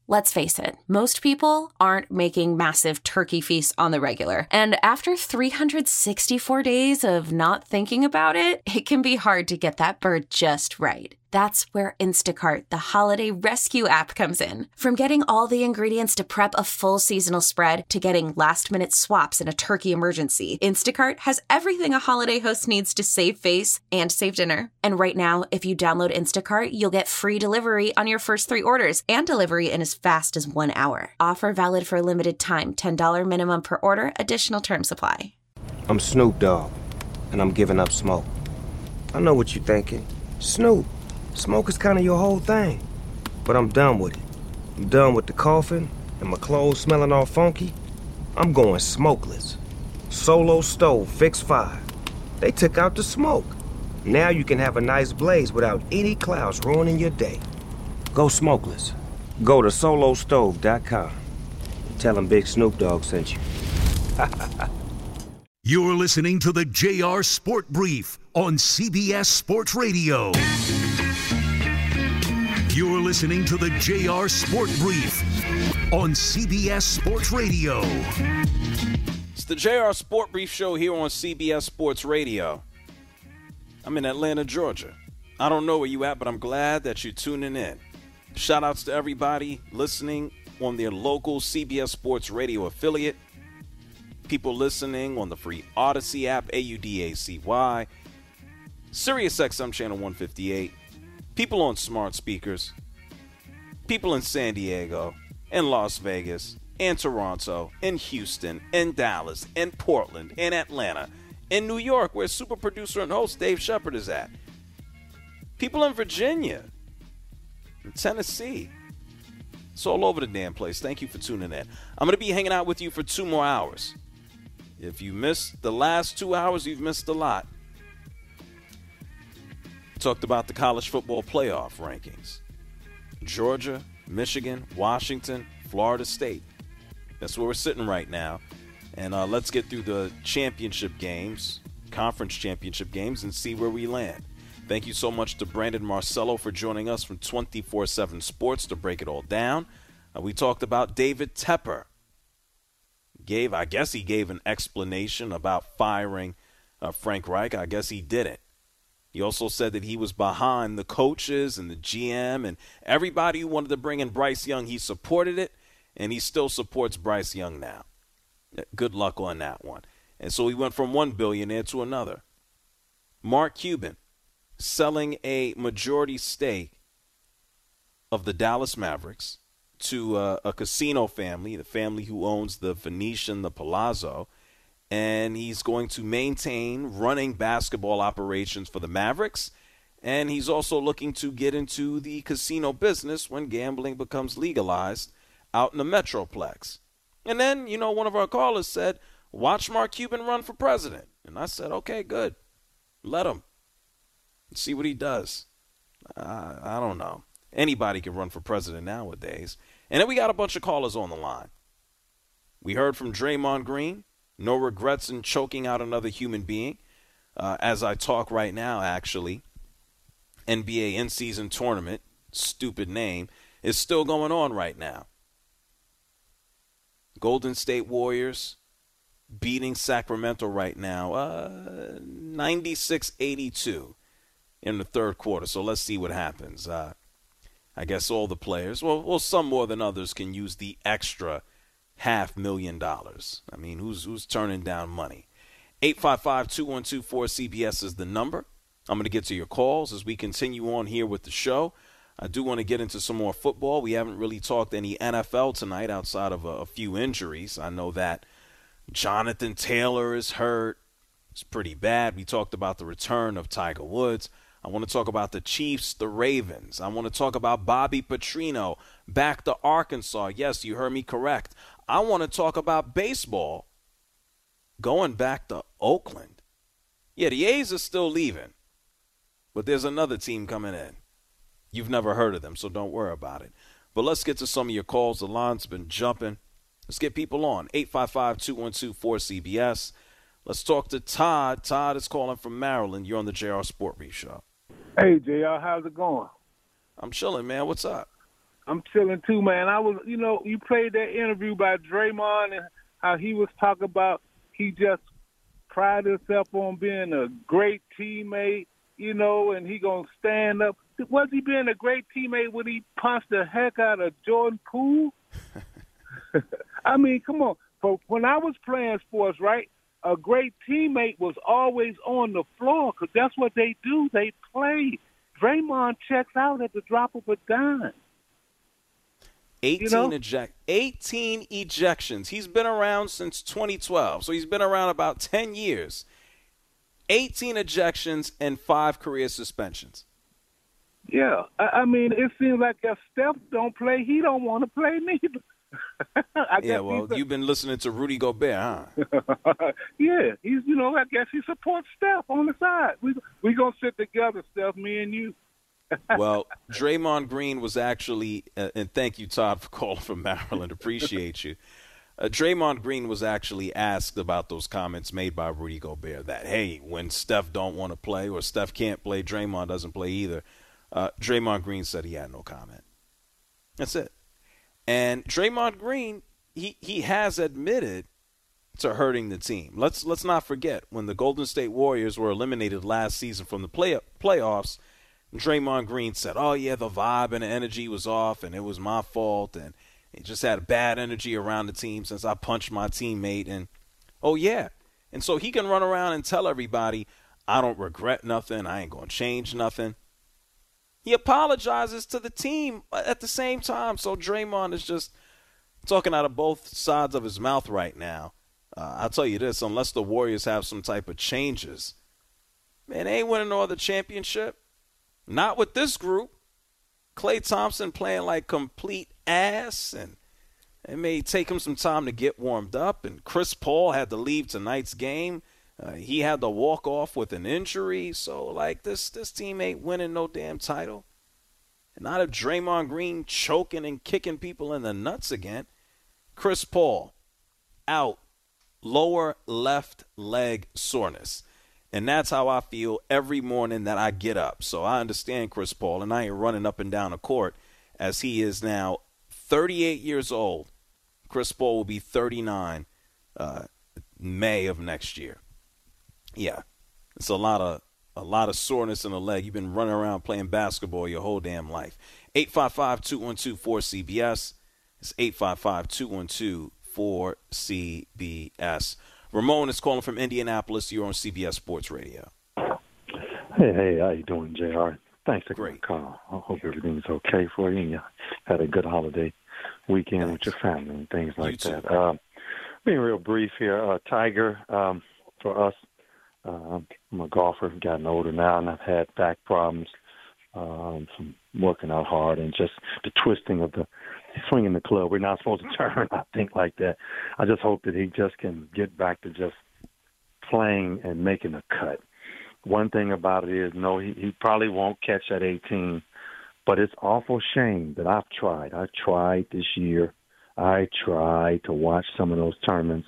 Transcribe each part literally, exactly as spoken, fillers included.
Let's face it, most people aren't making massive turkey feasts on the regular. And after three hundred sixty-four days of not thinking about it, it can be hard to get that bird just right. That's where Instacart, the holiday rescue app, comes in. From getting all the ingredients to prep a full seasonal spread to getting last-minute swaps in a turkey emergency, Instacart has everything a holiday host needs to save face and save dinner. And right now, if you download Instacart, you'll get free delivery on your first three orders and delivery in as fast as one hour. Offer valid for a limited time. ten dollars minimum per order. Additional terms apply. I'm Snoop Dogg, and I'm giving up smoke. I know what you're thinking. Snoop, smoke is kind of your whole thing. But I'm done with it. I'm done with the coughing and my clothes smelling all funky. I'm going smokeless. Solo Stove Fix five. They took out the smoke. Now you can have a nice blaze without any clouds ruining your day. Go smokeless. Go to solo stove dot com. Tell them Big Snoop Dogg sent you. You're listening to the J R Sport Brief on C B S Sports Radio. You're listening to the J R Sport Brief on C B S Sports Radio. It's the J R Sport Brief show here on C B S Sports Radio. I'm in Atlanta, Georgia. I don't know where you at, but I'm glad that you're tuning in. Shout outs to everybody listening on their local C B S Sports Radio affiliate. People listening on the free Odyssey app, A U D A C Y. Sirius X M channel one fifty-eight. People on smart speakers. People in San Diego, and Las Vegas, and Toronto, and Houston, and Dallas, and Portland, and Atlanta, and New York, where super producer and host Dave Shepard is at. People in Virginia, in Tennessee. It's all over the damn place. Thank you for tuning in. I'm going to be hanging out with you for two more hours. If you missed the last two hours, you've missed a lot. Talked about the college football playoff rankings. Georgia, Michigan, Washington, Florida State. That's where we're sitting right now. And uh, let's get through the championship games, conference championship games, and see where we land. Thank you so much to Brandon Marcello for joining us from twenty-four seven Sports to break it all down. Uh, we talked about David Tepper. Gave, I guess he gave an explanation about firing uh, Frank Reich. I guess he didn't. He also said that he was behind the coaches and the G M and everybody who wanted to bring in Bryce Young. He supported it, and he still supports Bryce Young now. Good luck on that one. And so he went from one billionaire to another. Mark Cuban selling a majority stake of the Dallas Mavericks to uh, a casino family, the family who owns the Venetian, the Palazzo, and he's going to maintain running basketball operations for the Mavericks, and he's also looking to get into the casino business when gambling becomes legalized out in the Metroplex. And then, you know, one of our callers said, watch Mark Cuban run for president. And I said, okay, good. Let him. See what he does. Uh, I don't know. Anybody can run for president nowadays. And then we got a bunch of callers on the line. We heard from Draymond Green. No regrets in choking out another human being. Uh, as I talk right now, actually, N B A in-season tournament, stupid name, is still going on right now. Golden State Warriors beating Sacramento right now, uh, ninety-six eighty-two in the third quarter. So let's see what happens. Uh, I guess all the players, well, well, some more than others, can use the extra half million dollars. I mean, who's who's turning down money? eight five five, two one two, four C B S is the number. I'm going to get to your calls as we continue on here with the show. I do want to get into some more football. We haven't really talked any N F L tonight outside of a, a few injuries. I know that Jonathan Taylor is hurt. It's pretty bad. We talked about the return of Tiger Woods. I want to talk about the Chiefs, the Ravens. I want to talk about Bobby Petrino back to Arkansas. Yes, you heard me correct. I want to talk about baseball going back to Oakland. Yeah, the A's are still leaving, but there's another team coming in. You've never heard of them, so don't worry about it. But let's get to some of your calls. The line's been jumping. Let's get people on. eight five five, two one two, four C B S. Let's talk to Todd. Todd is calling from Maryland. You're on the J R Sport Brief Show. Hey, J R, how's it going? I'm chilling, man. What's up? I'm chilling too, man. I was, you know, you played that interview by Draymond and how he was talking about he just prided himself on being a great teammate, you know, and he gonna stand up. Was he being a great teammate when he punched the heck out of Jordan Poole? I mean, come on. For when I was playing sports, right, a great teammate was always on the floor because that's what they do. They play. Draymond checks out at the drop of a dime. eighteen, you know? eject, eighteen ejections. He's been around since twenty twelve, so he's been around about ten years. eighteen ejections and five career suspensions. Yeah, I, I mean, it seems like if Steph don't play, he don't want to play neither. I yeah, well, a, you've been listening to Rudy Gobert, huh? yeah, he's, you know, I guess he supports Steph on the side. We we gonna sit together, Steph, me and you. Well, Draymond Green was actually, uh, and thank you, Todd, for calling from Maryland. Appreciate you. Uh, Draymond Green was actually asked about those comments made by Rudy Gobert that, hey, when Steph don't want to play or Steph can't play, Draymond doesn't play either. Uh, Draymond Green said he had no comment. That's it. And Draymond Green, he, he has admitted to hurting the team. Let's let's not forget, when the Golden State Warriors were eliminated last season from the play, playoffs, Draymond Green said, oh, yeah, the vibe and the energy was off, and it was my fault, and it just had bad energy around the team since I punched my teammate. And, oh, yeah. And so he can run around and tell everybody, I don't regret nothing, I ain't going to change nothing. He apologizes to the team at the same time. So Draymond is just talking out of both sides of his mouth right now. Uh, I'll tell you this, unless the Warriors have some type of changes, man, they ain't winning no other championship. Not with this group. Klay Thompson playing like complete ass, and it may take him some time to get warmed up. And Chris Paul had to leave tonight's game. Uh, he had to walk off with an injury. So, like, this this team ain't winning no damn title. And not if Draymond Green choking and kicking people in the nuts again. Chris Paul, out, lower left leg soreness. And that's how I feel every morning that I get up. So I understand Chris Paul, and I ain't running up and down the court as he is now thirty-eight years old. Chris Paul will be thirty-nine uh, May of next year. Yeah, it's a lot of a lot of soreness in the leg. You've been running around playing basketball your whole damn life. eight five five, two one two, four C B S. It's eight five five, two one two, four C B S. Ramon is calling from Indianapolis. You're on C B S Sports Radio. Hey, hey, how you doing, J R? Thanks for Great. the call. I hope everything's okay for you and you had a good holiday weekend Thanks. with your family and things like you that. Uh, being real brief here, uh, Tiger, um, for us, uh, I'm a golfer, gotten older now, and I've had back problems um, from working out hard and just the twisting of the swinging the club. We're not supposed to turn, I think, like that. I just hope that he just can get back to just playing and making a cut. One thing about it is, no, he, he probably won't catch at eighteen, but it's awful shame that I've tried. I tried this year. I tried to watch some of those tournaments.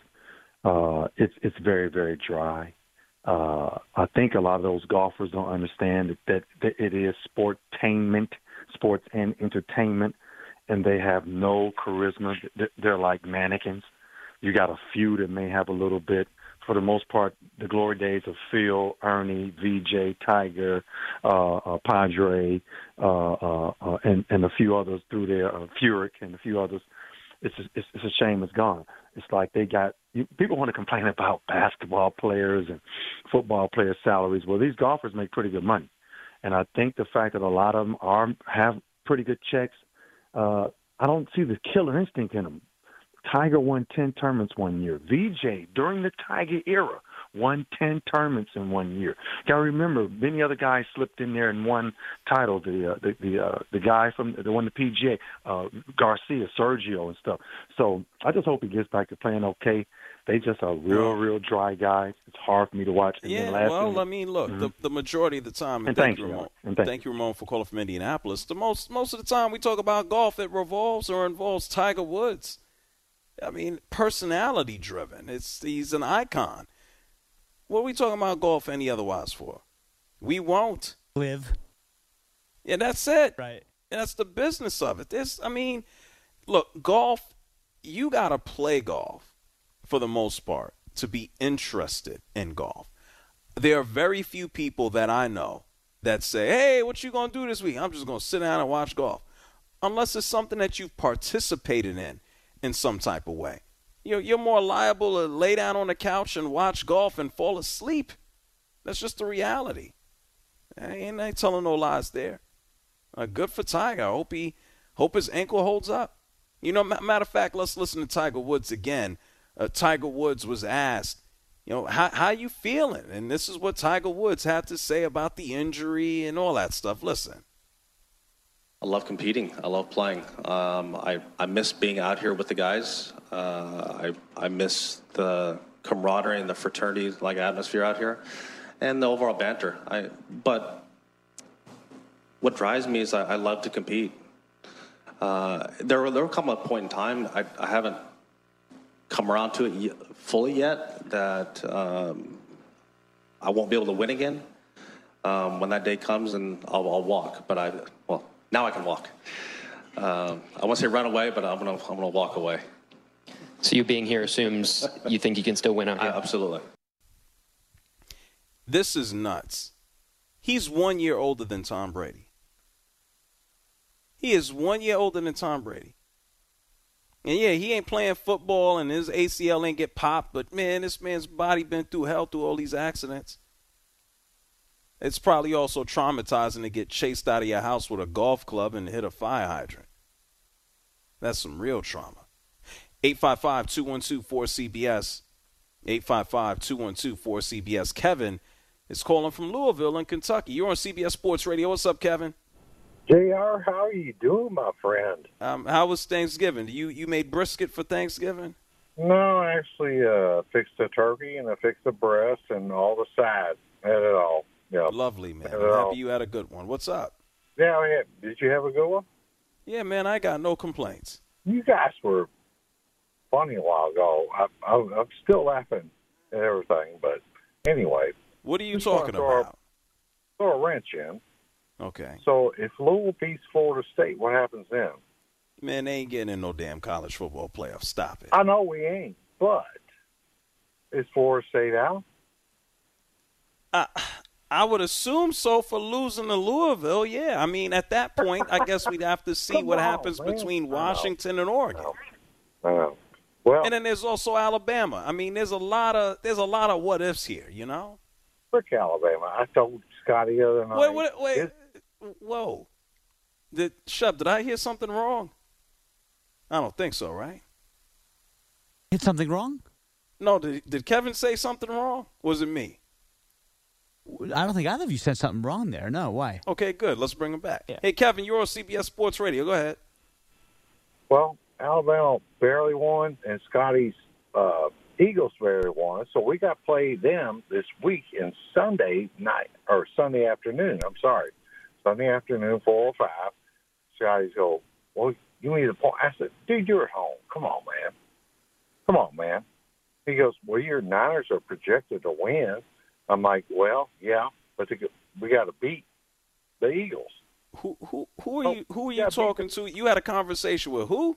Uh, it's it's very, very dry. Uh, I think a lot of those golfers don't understand that, that, that it is sportainment, sports and entertainment, and they have no charisma. They're like mannequins. You got a few that may have a little bit. For the most part, the glory days of Phil, Ernie, V J, Tiger, uh, uh, Padre, uh, uh, uh, and, and a few others through there, uh, Furyk and a few others, it's a, it's, it's a shame it's gone. It's like they got you, – people want to complain about basketball players and football players' salaries. Well, these golfers make pretty good money. And I think the fact that a lot of them are have pretty good checks, uh, I don't see the killer instinct in them. Tiger won ten tournaments one year. V J, during the Tiger era, won ten tournaments in one year. Got to remember, many other guys slipped in there and won titles. The uh, the the, uh, the guy from the won the P G A, uh, Garcia, Sergio, and stuff. So I just hope he gets back to playing okay. They just are real, real dry guys. It's hard for me to watch. And yeah, last well, thing, I mean, look, mm-hmm. the, the majority of the time, and, and thank thank you, Ramon. And thank, thank you, Ramon, for calling from Indianapolis. The most most of the time we talk about golf, it revolves or involves Tiger Woods. I mean, personality driven. It's he's an icon. What are we talking about golf any otherwise for? We won't live. Yeah, that's it. Right. That's the business of it. This, I mean, look, golf, you got to play golf for the most part to be interested in golf. There are very few people that I know that say, hey, what you going to do this week? I'm just going to sit down and watch golf. Unless it's something that you've participated in in some type of way. You're, you're more liable to lay down on the couch and watch golf and fall asleep. That's just the reality. I ain't, I ain't telling no lies there. Uh, good for Tiger. I hope, he, hope his ankle holds up. You know, matter of fact, let's listen to Tiger Woods again. Uh, Tiger Woods was asked, you know, how how you feeling? And this is what Tiger Woods had to say about the injury and all that stuff. Listen. I love competing. I love playing. Um, I, I miss being out here with the guys. Uh, I I miss the camaraderie and the fraternity like atmosphere out here, and the overall banter. I but what drives me is I, I love to compete. Uh, there there will come a point in time I, I haven't come around to it yet, fully yet that um, I won't be able to win again. Um, when that day comes, and I'll, I'll walk. But I well. Now I can walk. Um, I won't say run away, but I'm gonna I'm gonna walk away. So you being here assumes you think you can still win out here? I, absolutely. This is nuts. He's one year older than Tom Brady. He is one year older than Tom Brady. And yeah, he ain't playing football and his A C L ain't get popped, but man, this man's body been through hell through all these accidents. It's probably also traumatizing to get chased out of your house with a golf club and hit a fire hydrant. That's some real trauma. eight five five, two one two, four C B S. eight five five, two one two, four C B S. Kevin is calling from Louisville in Kentucky. You're on C B S Sports Radio. What's up, Kevin? J R, how are you doing, my friend? Um, how was Thanksgiving? You you made brisket for Thanksgiving? No, I actually uh, fixed a turkey and I fixed the breast and all the sides. Had it all. Yeah. Lovely, man. Had I'm it happy all. you had a good one. What's up? Yeah, I had, did you have a good one? Yeah, man, I got no complaints. You guys were funny a while ago. I, I, I'm still laughing at everything, but anyway. What are you just wanna talking throw a- about? Throw a wrench in. Okay. So if Louisville beats Florida State, what happens then? Man, they ain't getting in no damn college football playoff. Stop it. I know we ain't, but is Florida State out? I, I would assume so for losing to Louisville, yeah. I mean, at that point, I guess we'd have to see Come what on, happens man. between Washington and Oregon. I know. Well, And then there's also Alabama. I mean, there's a lot of there's a lot of what ifs here, you know? frick Alabama. I told Scotty the other night. Wait, wait, wait. It- Whoa. Did Shep, did I hear something wrong? I don't think so, right? Hit something wrong? No, did, did Kevin say something wrong? Was it me? I don't think either of you said something wrong there. No, why? Okay, good. Let's bring him back. Yeah. Hey, Kevin, you're on C B S Sports Radio. Go ahead. Well, Alabama barely won, and Scotty's uh, Eagles barely won. So we got to play them this week in Sunday night, or Sunday afternoon. I'm sorry. Sunday afternoon, four or five. Scotty's go, well, you need a point. I said, dude, you're at home. Come on, man. Come on, man. He goes, well, your Niners are projected to win. I'm like, well, yeah, but they, we got to beat the Eagles. Who who who are Oh, you who are yeah, you talking to? You had a conversation with who?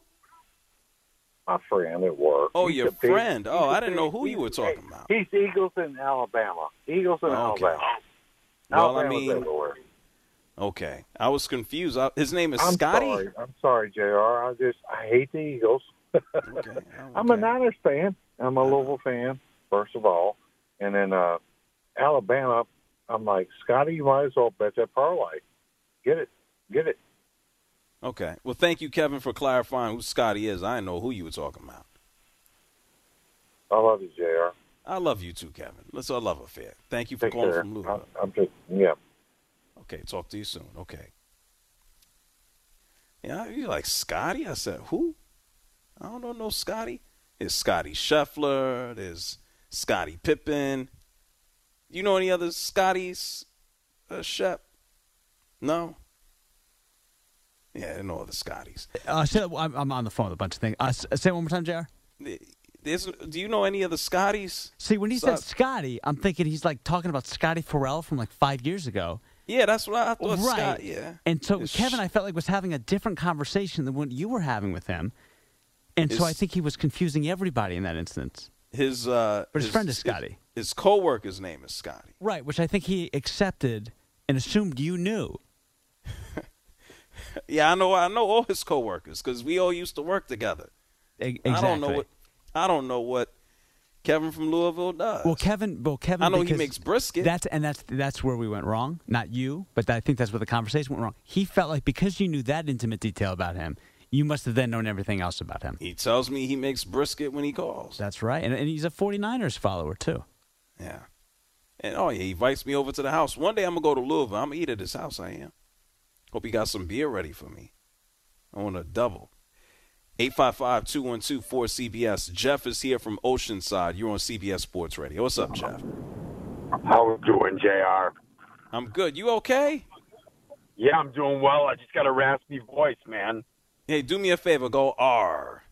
My friend at work. Oh, He's your a big- friend. Oh, he's a I didn't big- know who you he's- were talking hey, about. He's Eagles in Alabama. Eagles in Oh, okay. Alabama. Well, I Alabama's mean, everywhere. Okay, I was confused. I, his name is I'm Scotty. sorry. I'm sorry, J R. I just I hate the Eagles. Okay, I'm a okay. Niners fan. I'm a Louisville fan, first of all, and then uh, Alabama. I'm like, Scotty, you might as well bet that parlay. Get it, get it. Okay. Well, thank you, Kevin, for clarifying who Scotty is. I didn't know who you were talking about. I love you, J R. I love you too, Kevin. Let's our love affair. Thank you for Take calling care. from Louisville. I, I'm just yeah. Okay, talk to you soon. Okay. Yeah, you like Scotty? I said, who? I don't know no Scotty. There's Scotty Scheffler. There's Scotty Pippen. You know any other Scotties, uh, Shep? No? Yeah, no other Scotties. Uh, say, I'm, I'm on the phone with a bunch of things. Uh, s- say it one more time, J R. There's, do you know any other Scotties? See, when he So- said Scotty, I'm thinking he's like talking about Scotty Farrell from like five years ago. Yeah, that's what I, I thought. Right. Scott, yeah. And so It's- Kevin, I felt like was having a different conversation than what you were having with him, and so His- I think he was confusing everybody in that instance. His uh, But his friend is Scotty. His, his co-worker's name is Scotty. Right, which I think he accepted and assumed you knew. Yeah, I know. I know all his coworkers because we all used to work together. E- I don't know exactly. what. I don't know what Kevin from Louisville does. Well, Kevin. Well, Kevin. I know he because makes brisket. That's and that's that's where we went wrong. Not you, but I think that's where the conversation went wrong. He felt like because you knew that intimate detail about him, you must have then known everything else about him. He tells me he makes brisket when he calls. That's right, and, and he's a forty-niners follower too. Yeah. And oh yeah, he invites me over to the house. One day I'm gonna go to Louisville. I'm gonna eat at his house. I am. Hope he got some beer ready for me. I want a double. eight five five, two one two, four C B S. Jeff is here from Oceanside. You're on C B S Sports Radio. What's up, Jeff? How we doing, J R? I'm good. You okay? Yeah, I'm doing well. I just got a raspy voice, man. Hey, do me a favor. Go R.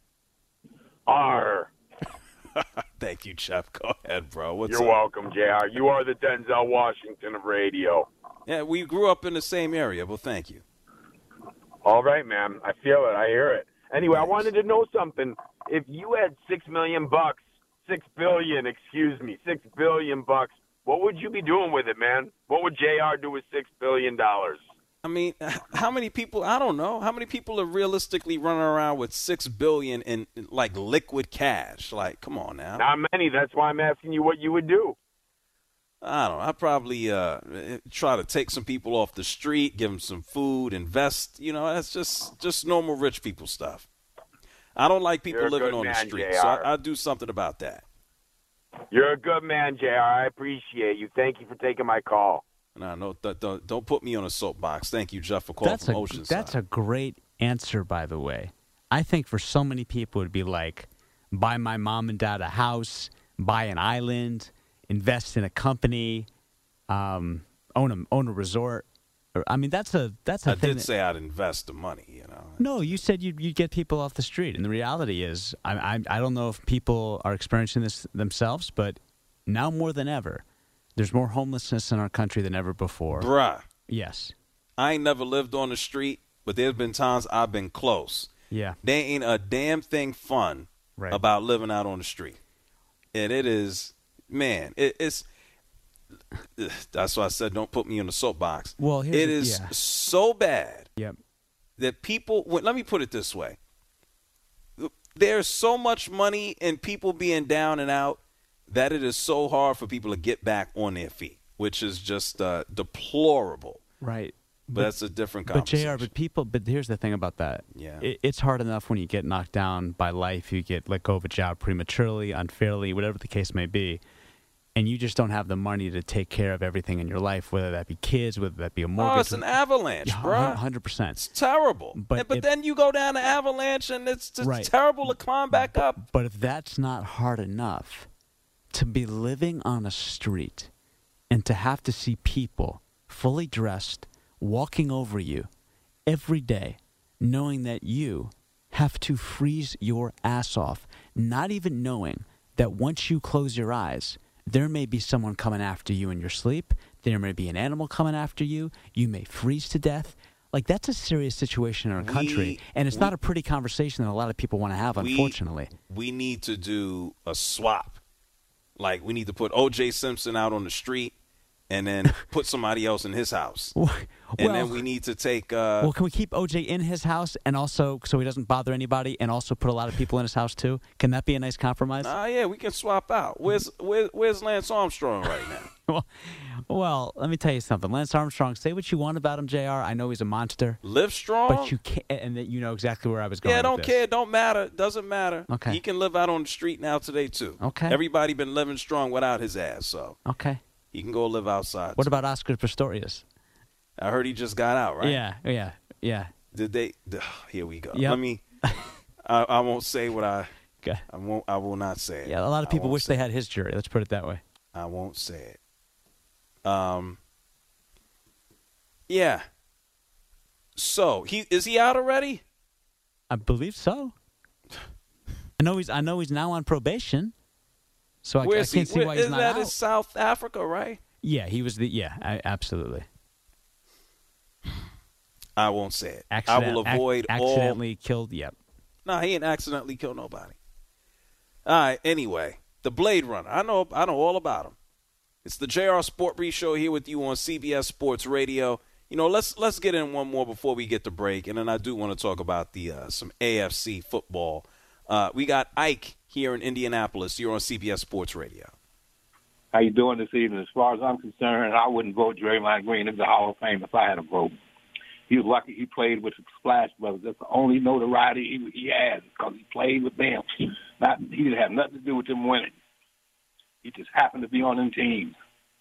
R. Thank you, Jeff. Go ahead, bro. What's You're up? welcome, J R. You are the Denzel Washington of radio. Yeah, we grew up in the same area. Well, thank you. All right, man. I feel it. I hear it. Anyway, I wanted to know something. If you had six million bucks, six billion, excuse me, six billion bucks, what would you be doing with it, man? What would J R do with six billion dollars? I mean, how many people? I don't know. How many people are realistically running around with six billion in, in like liquid cash? Like, come on now. Not many. That's why I'm asking you what you would do. I don't know. I'd probably uh, try to take some people off the street, give them some food, invest. You know, that's just just normal rich people stuff. I don't like people You're a living good on the man, street, J R. so I, I'll do something about that. You're a good man, J R. I appreciate you. Thank you for taking my call. No, no, th- th- don't put me on a soapbox. Thank you, Jeff, for calling That's from a Oceanside. that's a great answer, by the way. I think for so many people it'd be like buy my mom and dad a house, buy an island, invest in a company, um, own a own a resort. Or, I mean, that's a that's a I thing. did that- say I'd invest the money, you know. No, you said you'd, you'd get people off the street, and the reality is, I, I I don't know if people are experiencing this themselves, but now more than ever, there's more homelessness in our country than ever before. Bruh. Yes. I ain't never lived on the street, but there's been times I've been close. Yeah. There ain't a damn thing fun Right. about living out on the street. And it is, man, it, it's, that's why I said don't put me in the soapbox. Well, here's it the- is yeah. so bad Yep. that people, well, let me put it this way. There's so much money in people being down and out that it is so hard for people to get back on their feet, which is just uh, deplorable. Right. But that's a different But conversation. J R, but people, but here's the thing about that. Yeah. It, it's hard enough when you get knocked down by life, you get let go of a job prematurely, unfairly, whatever the case may be, and you just don't have the money to take care of everything in your life, whether that be kids, whether that be a mortgage. Oh, it's an avalanche, Yeah, bro. one hundred percent. It's terrible. But But, but if- then you go down the avalanche, and it's just Right. terrible to climb back up. But if that's not hard enough, to be living on a street and to have to see people fully dressed walking over you every day, knowing that you have to freeze your ass off, not even knowing that once you close your eyes, there may be someone coming after you in your sleep, there may be an animal coming after you, you may freeze to death. Like, that's a serious situation in our We- country, and it's we- not a pretty conversation that a lot of people want to have, We- unfortunately. We need to do a swap. Like, we need to put O J Simpson out on the street and then put somebody else in his house. And Well- then we need to take uh, Well, can we keep O J in his house and also so he doesn't bother anybody, and also put a lot of people in his house too? Can that be a nice compromise? Ah, yeah, we can swap out. Where's where, where's Lance Armstrong right now? well, well, let me tell you something. Lance Armstrong, say what you want about him, J R. I know he's a monster. Live strong. But you can't, and that you know exactly where I was going. Yeah, with don't this. care. Don't matter. Doesn't matter. Okay. He can live out on the street now today too. Okay. Everybody been living strong without his ass, so Okay. he can go live outside. What about Oscar Pistorius? I heard he just got out, right? Yeah, yeah, yeah. Did they? Here we go. Yep. Let me. I, I won't say what I. Okay. I won't. I will not say it. Yeah, a lot of I people won't wish say they had his jury. Let's put it that way. I won't say it. Um. Yeah. So he is he out already? I believe so. I know he's. I know he's now on probation. So I, I Where's can't he? see Where, why he's isn't not that out. in South Africa, right? Yeah, he was the. Yeah, I, absolutely. I won't say it. Accident, I will avoid ac- all. Accidentally killed, yep. No, he ain't accidentally killed nobody. All right, anyway, the Blade Runner. I know I know all about him. It's the J R Sport Brief Show here with you on C B S Sports Radio. You know, let's let's get in one more before we get to break, and then I do want to talk about the uh, some A F C football. Uh, we got Ike here in Indianapolis. You're on C B S Sports Radio. How you doing this evening? As far as I'm concerned, I wouldn't vote Draymond Green into the Hall of Fame if I had a vote. He was lucky he played with the Splash Brothers. That's the only notoriety he, he has because he played with them. Not, he didn't have nothing to do with them winning. He just happened to be on them teams.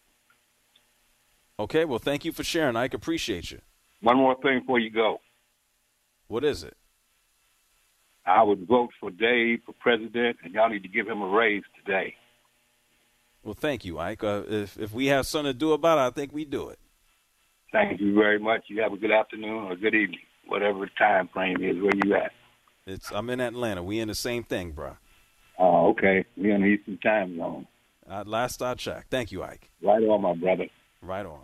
Okay, well, thank you for sharing, Ike. Appreciate you. One more thing before you go. What is it? I would vote for Dave for president, and y'all need to give him a raise today. Well, thank you, Ike. Uh, if if we have something to do about it, I think we do it. Thank you very much. You have a good afternoon or good evening, whatever the time frame is where you at. It's I'm in Atlanta. We in the same thing, bro. Oh, okay. We in the Eastern Time Zone. Uh, last I checked. Thank you, Ike. Right on, my brother. Right on.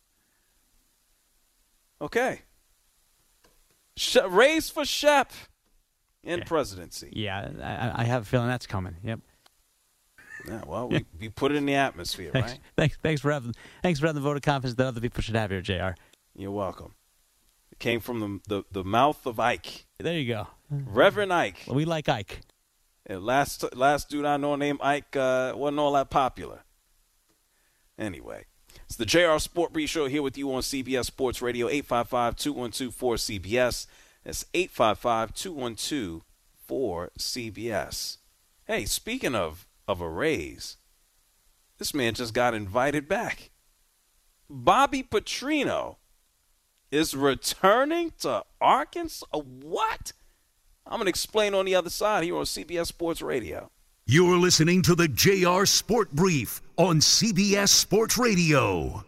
Okay. Sh- raise for Shep in yeah. presidency. Yeah, I, I have a feeling that's coming. Yep. Yeah, well, we, we put it in the atmosphere, thanks, right? Thanks, thanks for having, thanks for having the vote of confidence that other people should have here, J R. You're welcome. It came from the the, the mouth of Ike. There you go, Reverend Ike. We like Ike. Yeah, last last dude I know named Ike uh, wasn't all that popular. Anyway, it's the J R Sport Brief Show here with you on C B S Sports Radio. eight five five, two one two, four C B S. That's eight five five, two one two, four C B S. Hey, speaking of of a raise, this man just got invited back. Bobby Petrino is returning to Arkansas. What? I'm going to explain on the other side here on C B S Sports Radio. You're listening to the J R Sport Brief on C B S Sports Radio.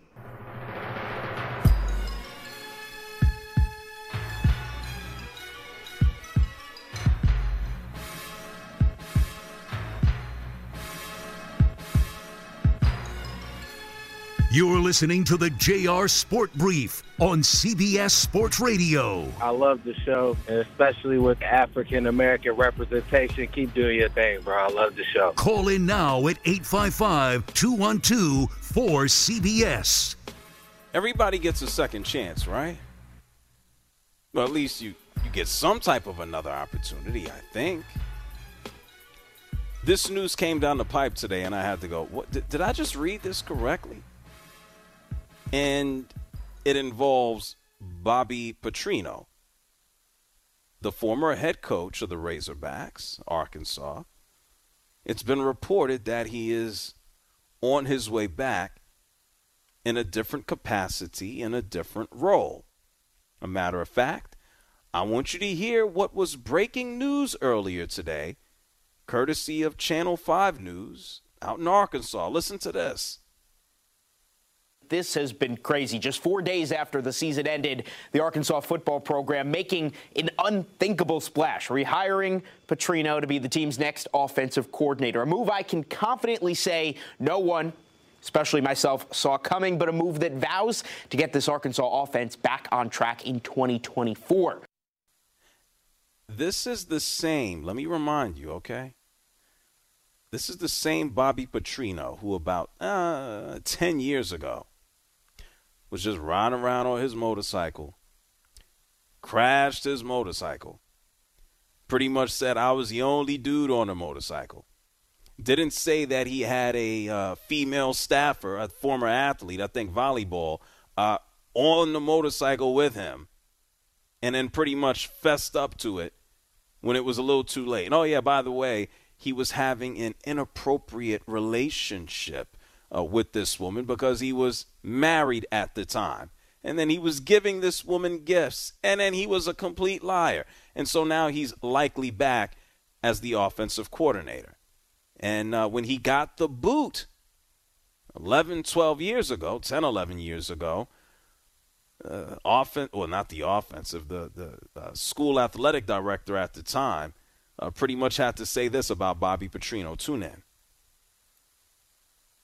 You're listening to the J R Sport Brief on C B S Sports Radio. I love the show, and especially with African-American representation. Keep doing your thing, bro. I love the show. Call in now at eight five five, two one two, four C B S. Everybody gets a second chance, right? Well, at least you, you get some type of another opportunity, I think. This news came down the pipe today, and I had to go, what, did, did I just read this correctly? And it involves Bobby Petrino, the former head coach of the Razorbacks, Arkansas. It's been reported that he is on his way back in a different capacity, in a different role. A matter of fact, I want you to hear what was breaking news earlier today, courtesy of Channel five News out in Arkansas. Listen to this. This has been crazy. Just four days after the season ended, the Arkansas football program making an unthinkable splash, rehiring Petrino to be the team's next offensive coordinator. A move I can confidently say no one, especially myself, saw coming, but a move that vows to get this Arkansas offense back on track in twenty twenty-four. This is the same, let me remind you, okay? This is the same Bobby Petrino who about uh, ten years ago was just riding around on his motorcycle, crashed his motorcycle, pretty much said I was the only dude on the motorcycle. Didn't say that he had a uh, female staffer, a former athlete, I think volleyball, uh, on the motorcycle with him, and then pretty much fessed up to it when it was a little too late. And oh, yeah, by the way, he was having an inappropriate relationship Uh, with this woman because he was married at the time. And then he was giving this woman gifts. And then he was a complete liar. And so now he's likely back as the offensive coordinator. And uh, when he got the boot eleven, twelve years ago, ten, eleven years ago, uh, offen- well, not the offensive, the, the uh, school athletic director at the time uh, pretty much had to say this about Bobby Petrino. Tune in.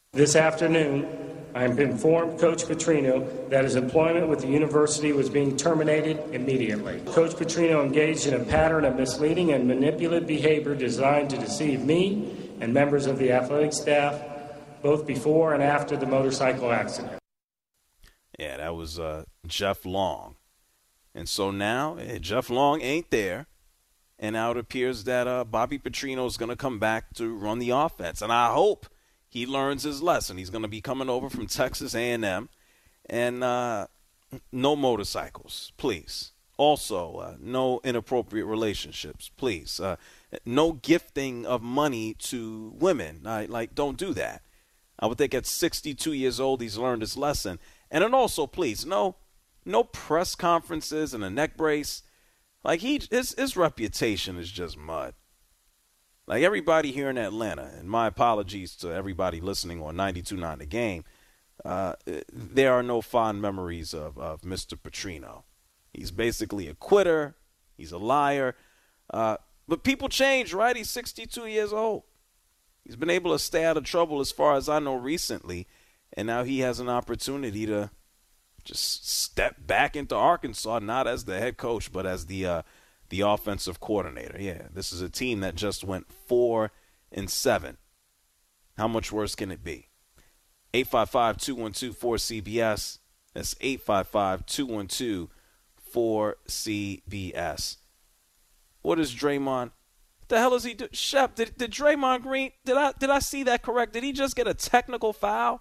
This afternoon, I am informed Coach Petrino that his employment with the university was being terminated immediately. Coach Petrino engaged in a pattern of misleading and manipulative behavior designed to deceive me and members of the athletic staff, both before and after the motorcycle accident. Yeah, that was uh, Jeff Long. And so now eh, Jeff Long ain't there, and now it appears that uh, Bobby Petrino is going to come back to run the offense. And I hope he learns his lesson. He's going to be coming over from Texas A and M, and uh, no motorcycles, please. Also, uh, no inappropriate relationships, please. Uh, no gifting of money to women. I, like, don't do that. I would think at sixty-two years old he's learned his lesson. And then also, please, no no press conferences and a neck brace. Like, he his, his reputation is just mud. Like, everybody here in Atlanta, and my apologies to everybody listening on ninety-two point nine The Game, uh, there are no fond memories of, of Mister Petrino. He's basically a quitter. He's a liar. Uh, but people change, right? He's sixty-two years old. He's been able to stay out of trouble as far as I know recently, and now he has an opportunity to just step back into Arkansas, not as the head coach, but as the uh, the offensive coordinator. Yeah, this is a team that just went four and seven. How much worse can it be? eight five five, two one two, four C B S. That's eight five five, two one two, four C B S. What is Draymond? What the hell is he doing? Shep, did, did Draymond Green, did I did I see that correct? Did he just get a technical foul?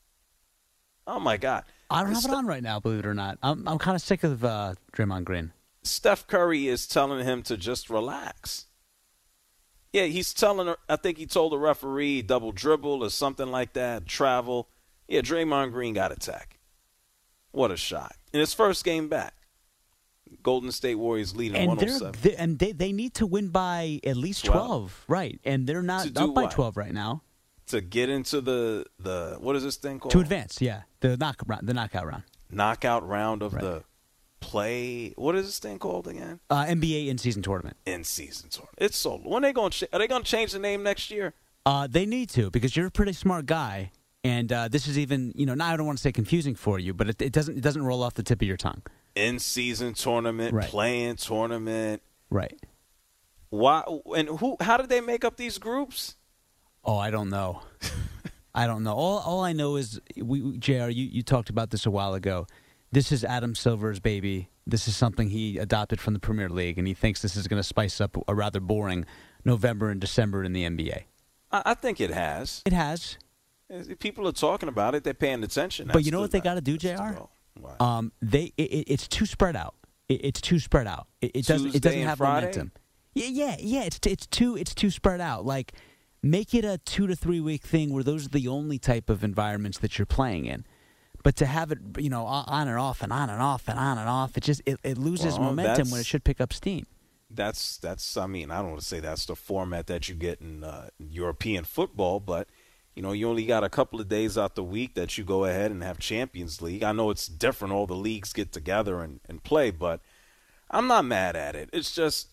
Oh, my God. I don't have it on right now, believe it or not. I'm I'm kind of sick of uh, Draymond Green. Steph Curry is telling him to just relax. Yeah, he's telling her, I think he told the referee double dribble or something like that, travel. Yeah, Draymond Green got a tech. What a shot. In his first game back. Golden State Warriors leading and one oh seven. They, and they, they need to win by at least twelve. twelve. Right, and they're not up by what? twelve right now. To get into the, the what is this thing called? To advance, yeah. The knock the knockout round. Knockout round of right. the play. What is this thing called again? Uh, N B A in-season tournament. In-season tournament. It's so. When are they going to? Are they going to change the name next year? Uh, they need to, because you're a pretty smart guy, and uh, this is even, you know, now I don't want to say confusing for you, but it, it doesn't it doesn't roll off the tip of your tongue. In-season tournament, right. Playing tournament. Right. Why and who? How did they make up these groups? Oh, I don't know. I don't know. All all I know is, we, J R, you, you talked about this a while ago. This is Adam Silver's baby. This is something he adopted from the Premier League, and he thinks this is going to spice up a rather boring November and December in the N B A. I, I think it has. It has. People are talking about it. They're paying attention. But you know what they got to do, J R? Um, they it, it's too spread out. It, it's too spread out. It, it doesn't. It doesn't have Friday? momentum. Yeah, yeah, yeah. It's it's too it's too spread out. Like, make it a two to three week thing where those are the only type of environments that you're playing in. But to have it, you know, on and off and on and off and on and off, it just it, it loses well, momentum when it should pick up steam. That's that's. I mean, I don't want to say that's the format that you get in uh, European football, but you know, you only got a couple of days out the week that you go ahead and have Champions League. I know it's different; all the leagues get together and, and play, but I'm not mad at it. It's just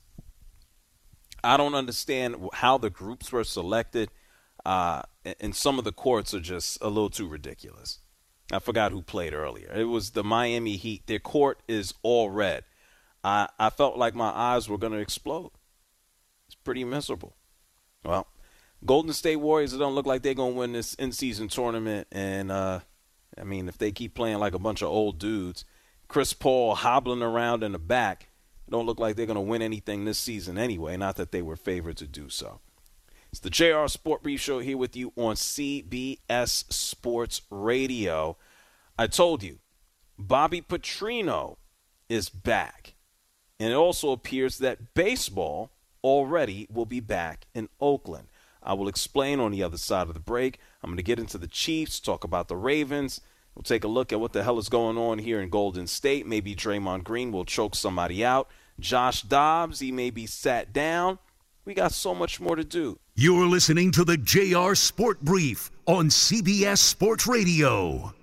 I don't understand how the groups were selected, uh, and some of the courts are just a little too ridiculous. I forgot who played earlier. It was the Miami Heat. Their court is all red. I, I felt like my eyes were going to explode. It's pretty miserable. Well, Golden State Warriors, it don't look like they're going to win this in-season tournament. And, uh, I mean, if they keep playing like a bunch of old dudes, Chris Paul hobbling around in the back, it don't look like they're going to win anything this season anyway, not that they were favored to do so. It's the J R Sport Brief Show here with you on C B S Sports Radio. I told you, Bobby Petrino is back. And it also appears that baseball already will be back in Oakland. I will explain on the other side of the break. I'm going to get into the Chiefs, talk about the Ravens. We'll take a look at what the hell is going on here in Golden State. Maybe Draymond Green will choke somebody out. Josh Dobbs, he may be sat down. We got so much more to do. You're listening to the J R Sport Brief on C B S Sports Radio.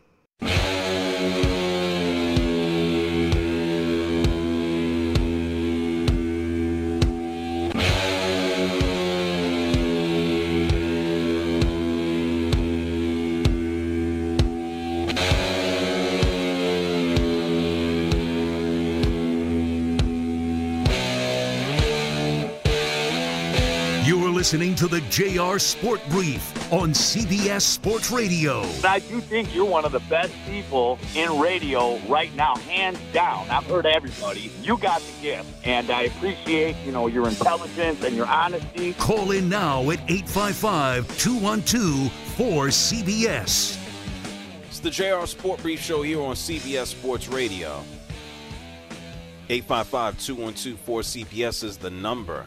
You're listening to the J R Sport Brief on C B S Sports Radio. I do think you're one of the best people in radio right now, hands down. I've heard everybody. You got the gift, and I appreciate, you know, your intelligence and your honesty. Call in now at eight five five, two one two, four C B S. It's the J R Sport Brief Show here on C B S Sports Radio. eight five five, two one two, four C B S is the number.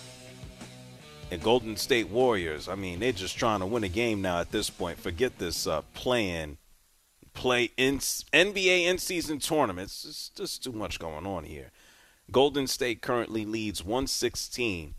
And Golden State Warriors, I mean, they're just trying to win a game now at this point. Forget this uh, playing, play in N B A in-season tournaments. It's just too much going on here. Golden State currently leads one sixteen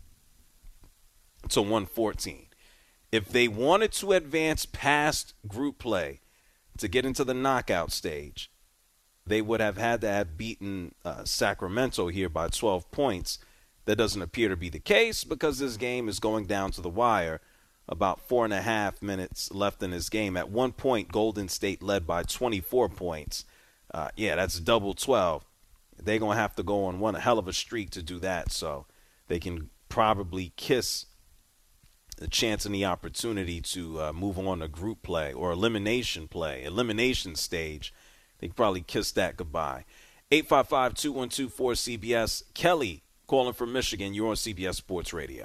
to one fourteen. If they wanted to advance past group play to get into the knockout stage, they would have had to have beaten uh, Sacramento here by twelve points. That doesn't appear to be the case because this game is going down to the wire. About four and a half minutes left in this game. At one point, Golden State led by twenty-four points. Uh, yeah, that's double twelve. They're going to have to go on one hell of a streak to do that, so they can probably kiss the chance and the opportunity to uh, move on to group play or elimination play, elimination stage. They can probably kiss that goodbye. eight five five, two one two, four C B S. Kelly, calling from Michigan. You're on C B S Sports Radio.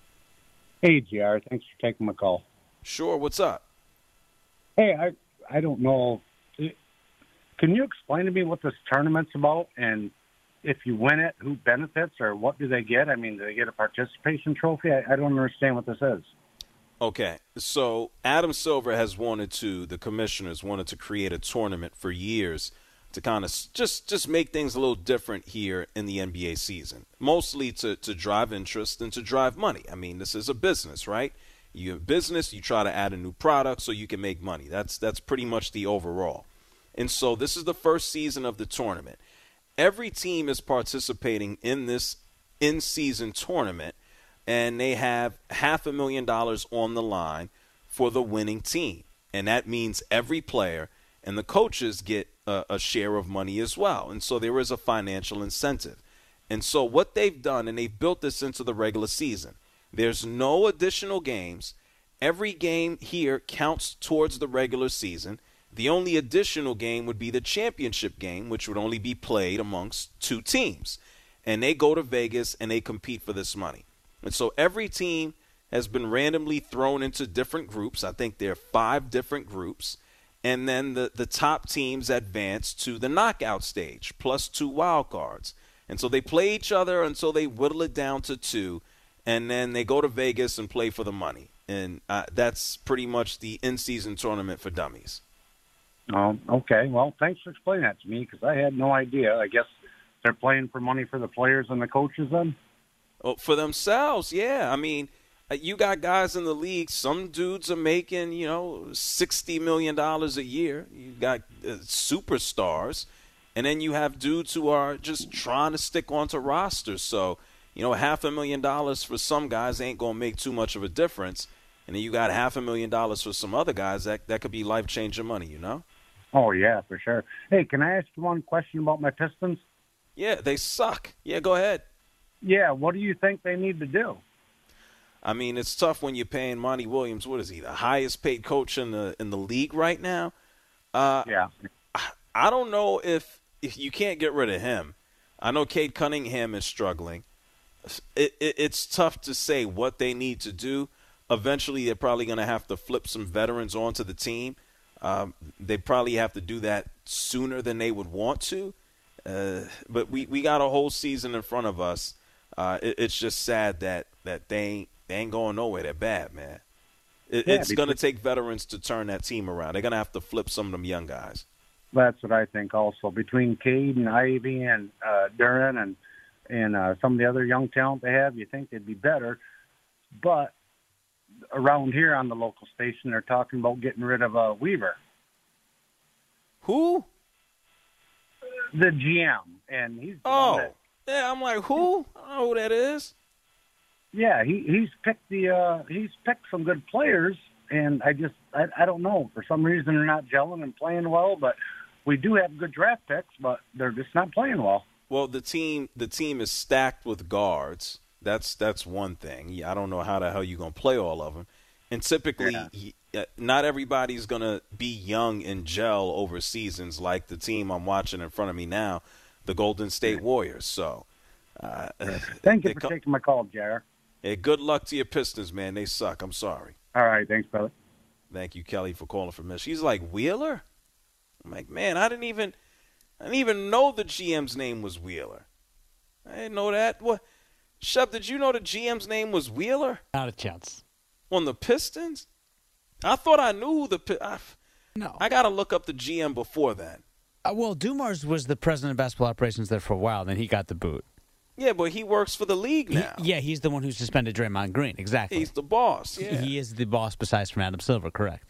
Hey, J R. Thanks for taking my call. Sure. What's up? Hey, I I don't know. Can you explain to me what this tournament's about? And if you win it, who benefits or what do they get? I mean, do they get a participation trophy? I, I don't understand what this is. Okay. So Adam Silver has wanted to, the commissioners wanted to create a tournament for years to kind of just just make things a little different here in the N B A season, mostly to, to drive interest and to drive money. I mean, this is a business, right? You have business, you try to add a new product so you can make money. That's that's pretty much the overall. And so this is the first season of the tournament. Every team is participating in this in-season tournament, and they have half a million dollars on the line for the winning team. And that means every player and the coaches get a, a share of money as well. And so there is a financial incentive. And so what they've done, and they've built this into the regular season, there's no additional games. Every game here counts towards the regular season. The only additional game would be the championship game, which would only be played amongst two teams. And they go to Vegas and they compete for this money. And so every team has been randomly thrown into different groups. I think there are five different groups. And then the, the top teams advance to the knockout stage, plus two wild cards. And so they play each other until they whittle it down to two, and then they go to Vegas and play for the money. And uh, that's pretty much the in-season tournament for dummies. Oh, okay. Well, thanks for explaining that to me because I had no idea. I guess they're playing for money for the players and the coaches then? Oh, for themselves, yeah. I mean, you got guys in the league. Some dudes are making, you know, sixty million dollars a year. You got uh, superstars. And then you have dudes who are just trying to stick onto rosters. So, you know, half a million dollars for some guys ain't going to make too much of a difference. And then you got half a million dollars for some other guys. That, that could be life-changing money, you know? Oh, yeah, for sure. Hey, can I ask you one question about my Pistons? Yeah, they suck. Yeah, go ahead. Yeah, what do you think they need to do? I mean, it's tough when you're paying Monty Williams. What is he, the highest paid coach in the in the league right now? Uh, yeah. I, I don't know if, if you can't get rid of him. I know Cade Cunningham is struggling. It, it, it's tough to say what they need to do. Eventually, they're probably going to have to flip some veterans onto the team. Um, they probably have to do that sooner than they would want to. Uh, but we, we got a whole season in front of us. Uh, it, it's just sad that, that they ain't, they ain't going nowhere. They're bad, man. It, yeah, it's going to take veterans to turn that team around. They're going to have to flip some of them young guys. That's what I think also. Between Cade and Ivy and uh, Duran and, and uh, some of the other young talent they have, you think they'd be better. But around here on the local station, they're talking about getting rid of uh, Weaver. Who? The G M. And he's oh, that, yeah. I'm like, who? I don't know who that is. Yeah, he he's picked the uh, he's picked some good players, and I just I, I don't know, for some reason they're not gelling and playing well. But we do have good draft picks, but they're just not playing well. Well, the team the team is stacked with guards. That's that's one thing. Yeah, I don't know how the hell you're going to play all of them. And typically, yeah. he, uh, not everybody's going to be young and gel over seasons like the team I'm watching in front of me now, the Golden State Warriors. So, uh, thank you for co- taking my call, J R. Hey, good luck to your Pistons, man. They suck. I'm sorry. All right. Thanks, brother. Thank you, Kelly, for calling from Michigan. She's like, Wheeler? I'm like, man, I didn't even I didn't even know the G M's name was Wheeler. I didn't know that. What? Shep, did you know the G M's name was Wheeler? Not a chance. On the Pistons? I thought I knew who the I, No. I got to look up the G M before that. Uh, well, Dumars was the president of basketball operations there for a while, then he got the boot. Yeah, but he works for the league now. He, yeah, he's the one who suspended Draymond Green. Exactly. He's the boss. Yeah. He is the boss besides from Adam Silver, correct.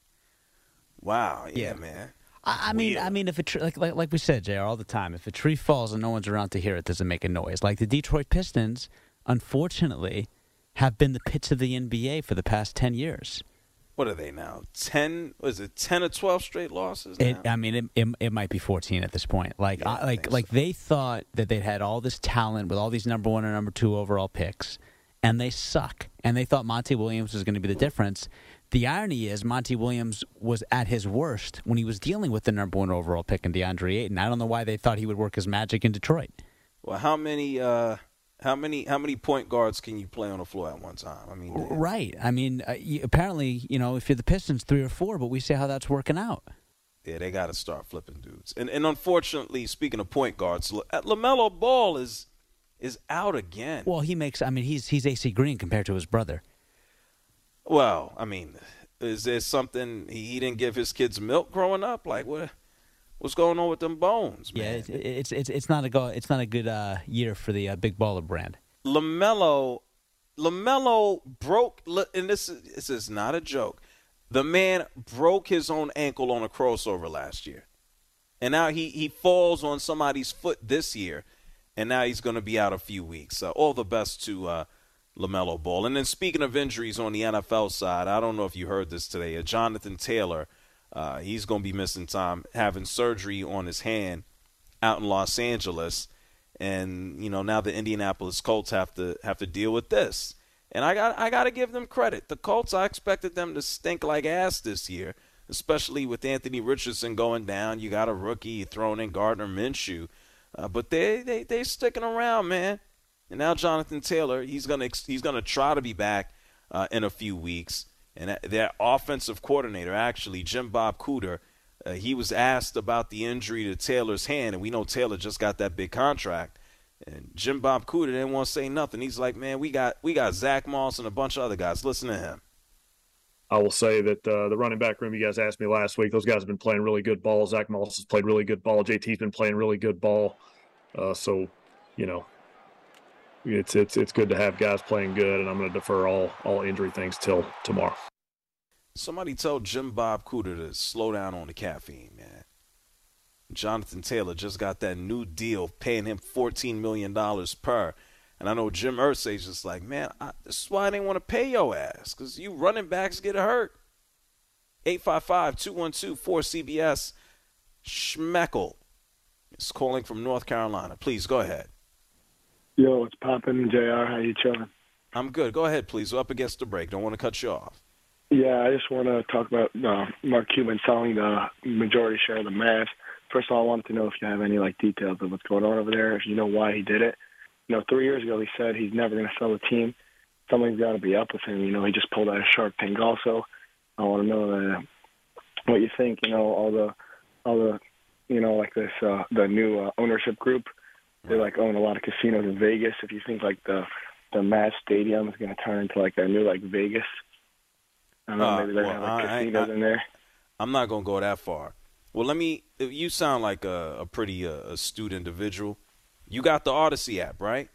Wow, yeah, yeah. man. I, I mean, I mean, if a tree, like, like like we said, J R, all the time, if a tree falls and no one's around to hear it, does it make a noise? Like the Detroit Pistons, unfortunately, have been the pits of the N B A for the past ten years. What are they now? Ten? Was it ten or twelve straight losses? Now? It, I mean, it, it it might be fourteen at this point. Like, yeah, I, like, like so. They thought that they'd had all this talent with all these number one and number two overall picks, and they suck. And they thought Monty Williams was going to be the difference. The irony is Monty Williams was at his worst when he was dealing with the number one overall pick in DeAndre Ayton. I don't know why they thought he would work his magic in Detroit. Well, how many, uh, how many, how many point guards can you play on the floor at one time? I mean, damn. Right. I mean, uh, you, apparently, you know, if you're the Pistons, three or four, but we see how that's working out. Yeah, they got to start flipping dudes. And and unfortunately, speaking of point guards, LaMelo Ball is is out again. Well, he makes. I mean, he's he's A C Green compared to his brother. Well, I mean, is there something he, he didn't give his kids milk growing up? Like what? What's going on with them bones, man? Yeah, it's it's it's, it's not a go. It's not a good uh, year for the uh, Big Baller brand. LaMelo, LaMelo broke, and this is this is not a joke. The man broke his own ankle on a crossover last year, and now he he falls on somebody's foot this year, and now he's going to be out a few weeks. So all the best to uh, LaMelo Ball. And then speaking of injuries on the N F L side, I don't know if you heard this today. Uh, Jonathan Taylor, uh, he's going to be missing time, having surgery on his hand out in Los Angeles. And, you know, now the Indianapolis Colts have to have to deal with this. And I got I got to give them credit. The Colts, I expected them to stink like ass this year, especially with Anthony Richardson going down. You got a rookie thrown in Gardner Minshew. Uh, but they, they, they sticking around, man. And now Jonathan Taylor, he's gonna he's gonna try to be back uh, in a few weeks. And their offensive coordinator, actually Jim Bob Cooter, uh, he was asked about the injury to Taylor's hand, and we know Taylor just got that big contract. And Jim Bob Cooter didn't want to say nothing. He's like, man, we got we got Zach Moss and a bunch of other guys. Listen to him. I will say that uh, the running back room, you guys asked me last week, those guys have been playing really good ball. Zach Moss has played really good ball. J T's been playing really good ball. Uh, so, you know, it's it's it's good to have guys playing good, and I'm going to defer all all injury things till tomorrow. Somebody told Jim Bob Cooter to slow down on the caffeine, man. Jonathan Taylor just got that new deal paying him fourteen million dollars per. And I know Jim Irsay's just like, man, I, this is why I didn't want to pay your ass, because you running backs get hurt. eight five five, two one two, four C B S. Schmeckel is calling from North Carolina. Please, go ahead. Yo, it's poppin', J R. How you chilling? I'm good. Go ahead, please. We're up against the break. Don't want to cut you off. Yeah, I just want to talk about uh, Mark Cuban selling the majority share of the Mavs. First of all, I wanted to know if you have any like details of what's going on over there, if you know why he did it. You know, three years ago he said he's never going to sell the team. Something's got to be up with him. You know, he just pulled out a Shark Tank also. I want to know uh, what you think. You know, all the, all the, you know, like this, uh, the new uh, ownership group. They like own a lot of casinos in Vegas. If you think like the the Mavs Stadium is going to turn into like a new like Vegas. I don't know, Uh, maybe they well, have like I- casinos I- in there. I'm not going to go that far. Well, let me – you sound like a, a pretty uh, astute individual. You got the Odyssey app, right?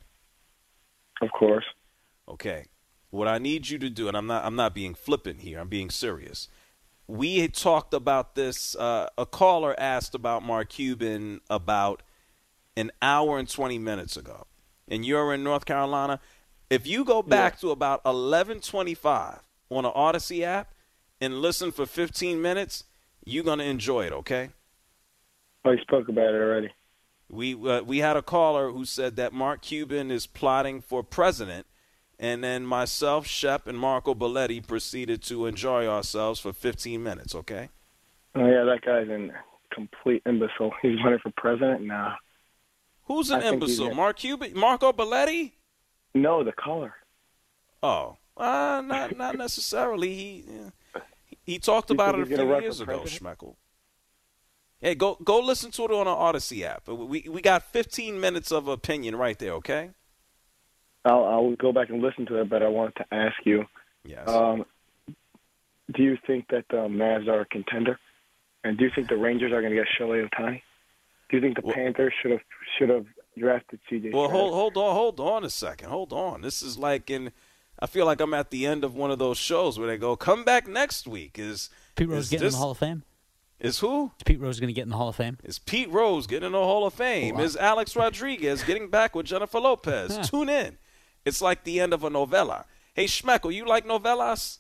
Of course. Okay. What I need you to do, and I'm not I'm not being flippant here. I'm being serious. We had talked about this. Uh, a caller asked about Mark Cuban about an hour and twenty minutes ago. And you're in North Carolina. If you go back to about eleven twenty-five on the Odyssey app and listen for fifteen minutes, you're going to enjoy it, okay? Oh, you spoke about it already. We uh, we had a caller who said that Mark Cuban is plotting for president, and then myself, Shep, and Marco Belletti proceeded to enjoy ourselves for fifteen minutes, okay? Oh, yeah, that guy's a complete imbecile. He's running for president now. Who's an imbecile? Mark Cuban? Marco Belletti? No, the caller. Oh, uh, not not necessarily. He yeah. he talked about it a few years ago, Schmeckel. Hey, go go listen to it on our Odyssey app. We we got fifteen minutes of opinion right there, okay? I'll I'll go back and listen to it, but I wanted to ask you. Yes. Um, do you think that the Mavs are a contender? And do you think the Rangers are going to get Shohei Ohtani? Do you think the well, Panthers should have should have drafted C J? Well, hold hold on, hold on a second, hold on. This is like in. I feel like I'm at the end of one of those shows where they go, "Come back next week." Is Pete Rose is getting this, in the Hall of Fame? Is who? Is Pete Rose going to get in the Hall of Fame? Is Pete Rose getting in the Hall of Fame? Oh, is Alex Rodriguez getting back with Jennifer Lopez? Huh. Tune in. It's like the end of a novella. Hey, Schmeckel, you like novellas?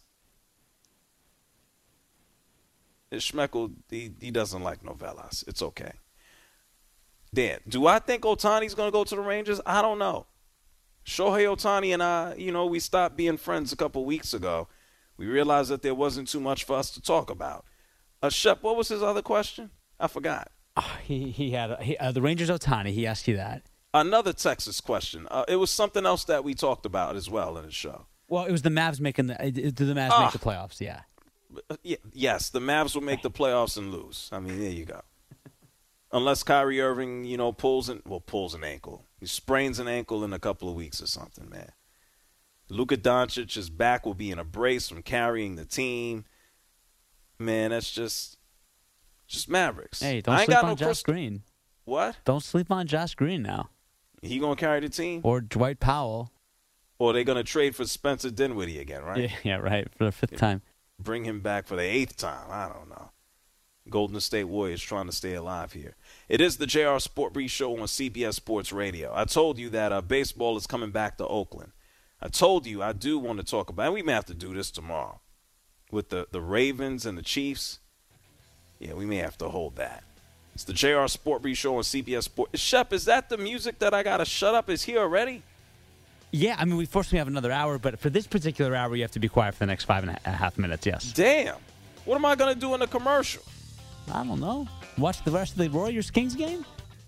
Schmeckel, he, he doesn't like novellas. It's okay. Dan, do I think Ohtani's going to go to the Rangers? I don't know. Shohei Ohtani and I, you know, we stopped being friends a couple weeks ago. We realized that there wasn't too much for us to talk about. Uh, Shep, what was his other question? I forgot. Oh, he he had he, uh, the Rangers Ohtani. He asked you that. Another Texas question. Uh, it was something else that we talked about as well in the show. Well, it was the Mavs making the. Did the Mavs Ah. make the playoffs? Yeah. Yeah, yes, the Mavs will make the playoffs and lose. I mean, there you go. Unless Kyrie Irving, you know, pulls an well pulls an ankle, he sprains an ankle in a couple of weeks or something, man. Luka Doncic's back will be in a brace from carrying the team. Man, that's just just Mavericks. Hey, don't I ain't sleep got on no Josh crystal- Green. What? Don't sleep on Josh Green now. He gonna carry the team, or Dwight Powell, or they gonna trade for Spencer Dinwiddie again, right? Yeah, yeah, right, for the fifth time. Bring him back for the eighth time. I don't know. Golden State Warriors trying to stay alive here. It is the J R Sport Brief Show on C B S Sports Radio. I told you that uh, baseball is coming back to Oakland. I told you I do want to talk about, and we may have to do this tomorrow, with the, the Ravens and the Chiefs. Yeah, we may have to hold that. It's the J R Sport Brief Show on C B S Sports. Shep, is that the music that I got to shut up? Is here already? Yeah, I mean, we fortunately have another hour, but for this particular hour, you have to be quiet for the next five and a half minutes, yes. Damn. What am I going to do in the commercial? I don't know. Watch the rest of the Warriors-Kings game?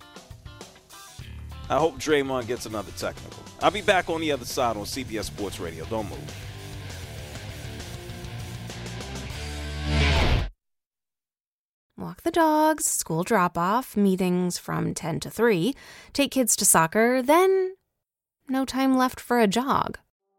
I hope Draymond gets another technical. I'll be back on the other side on C B S Sports Radio. Don't move. Walk the dogs, school drop-off, meetings from ten to three, take kids to soccer, then no time left for a jog.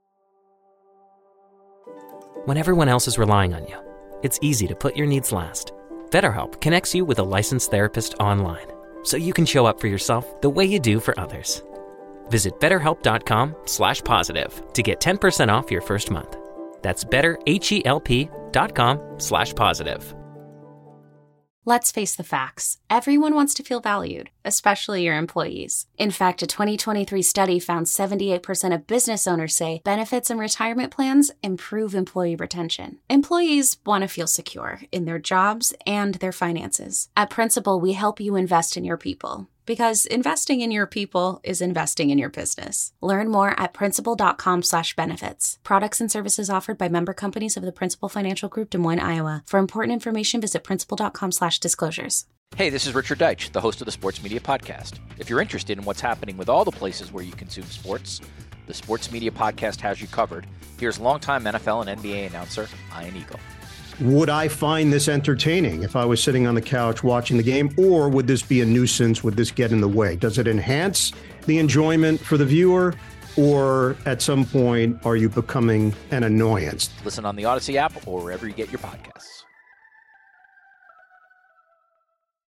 When everyone else is relying on you, it's easy to put your needs last. BetterHelp connects you with a licensed therapist online, so you can show up for yourself the way you do for others. Visit betterhelp.com slash positive to get ten percent off your first month. That's betterhelp.com slash positive. Let's face the facts. Everyone wants to feel valued, especially your employees. In fact, a twenty twenty-three study found seventy-eight percent of business owners say benefits and retirement plans improve employee retention. Employees want to feel secure in their jobs and their finances. At Principal, we help you invest in your people, because investing in your people is investing in your business. Learn more at principal.com slash benefits. Products and services offered by member companies of the Principal Financial Group, Des Moines, Iowa. For important information, visit principal.com slash disclosures. Hey, this is Richard Deitch, the host of the Sports Media Podcast. If you're interested in what's happening with all the places where you consume sports, the Sports Media Podcast has you covered. Here's longtime N F L and N B A announcer, Ian Eagle. Would I find this entertaining if I was sitting on the couch watching the game, or would this be a nuisance? Would this get in the way? Does it enhance the enjoyment for the viewer, or at some point are you becoming an annoyance? Listen on the Odyssey app or wherever you get your podcasts.